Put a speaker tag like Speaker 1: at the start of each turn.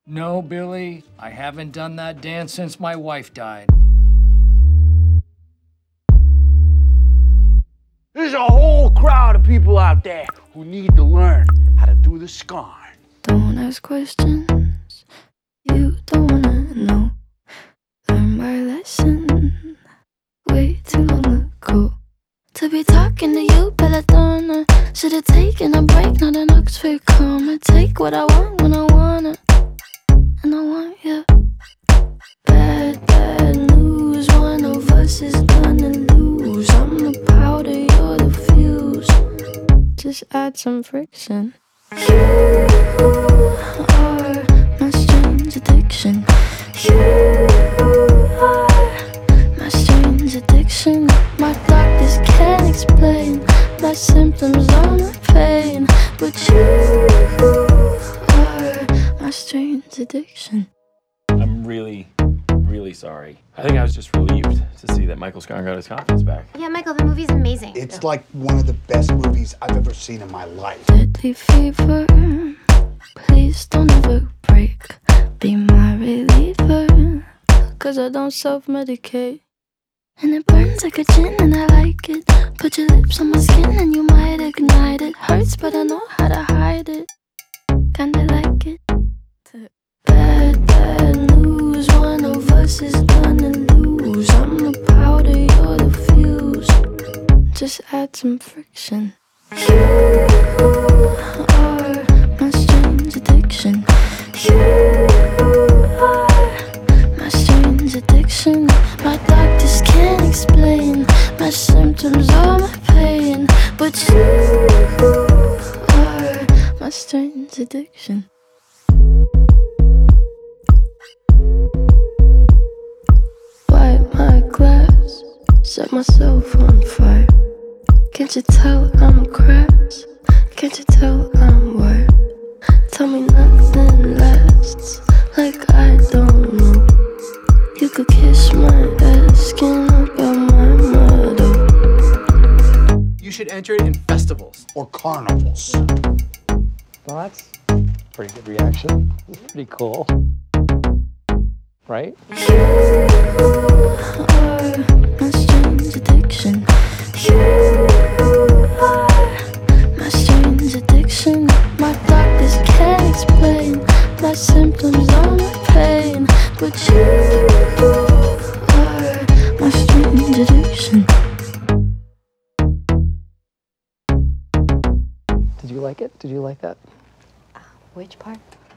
Speaker 1: No, Billy, I haven't done that dance since my wife died.
Speaker 2: There's a whole crowd of people out there who need to learn how to do the scarn.
Speaker 3: Don't ask questions you don't wanna know. Learn my lesson way too long ago. To be talking to you, Belladonna. Should've taken a break, not an Oxford comma. Take what I want when I want it, and I want you. Bad, bad news. One of us is gonna lose. I'm the powder, you're the fuse. Just add some friction. You are my strange addiction. You are my strange addiction. My doctors can't explain my symptoms or my pain, but you are my strange addiction.
Speaker 4: I'm really sorry. I think I was just relieved to see that Michael Scarn got his confidence back.
Speaker 5: Yeah, Michael, the movie's amazing.
Speaker 6: It's like one of the best movies I've ever seen in my life.
Speaker 3: Deadly fever, please don't ever break. Be my reliever, 'cause I don't self-medicate. And it burns like a gin and I like it. Put your lips on my skin and you might ignite it. Hurts but I know how to hide it. Kinda like it. Bad, bad news. One of us is gonna lose. I'm the powder, you're the fuse. Just add some friction. You are my strange addiction. You are my strange addiction. My doctors can't explain my symptoms or my pain, but you are my strange addiction. Wipe my glass, set myself on fire. Can't you tell I'm cracked? Can't you tell I'm wired? Tell me nothing lasts, like I don't know. You could kiss my ass, skin about my motto.
Speaker 7: You should enter it in festivals.
Speaker 6: Or carnivals.
Speaker 8: Well, that's a pretty good reaction. It's pretty cool. Right?
Speaker 3: You are my strange addiction. You are my strange addiction. My doctors can't explain my symptoms or my pain, but you are my strange addiction.
Speaker 8: Did you like it? Did you like that?
Speaker 5: Which part?